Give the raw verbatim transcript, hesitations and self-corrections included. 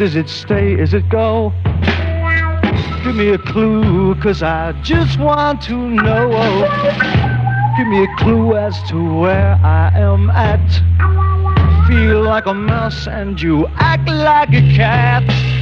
Does it stay? Does it go? Give me a clue, 'cause I just want to know. Give me a clue as to where I am at. Feel like a mouse and you act like a cat.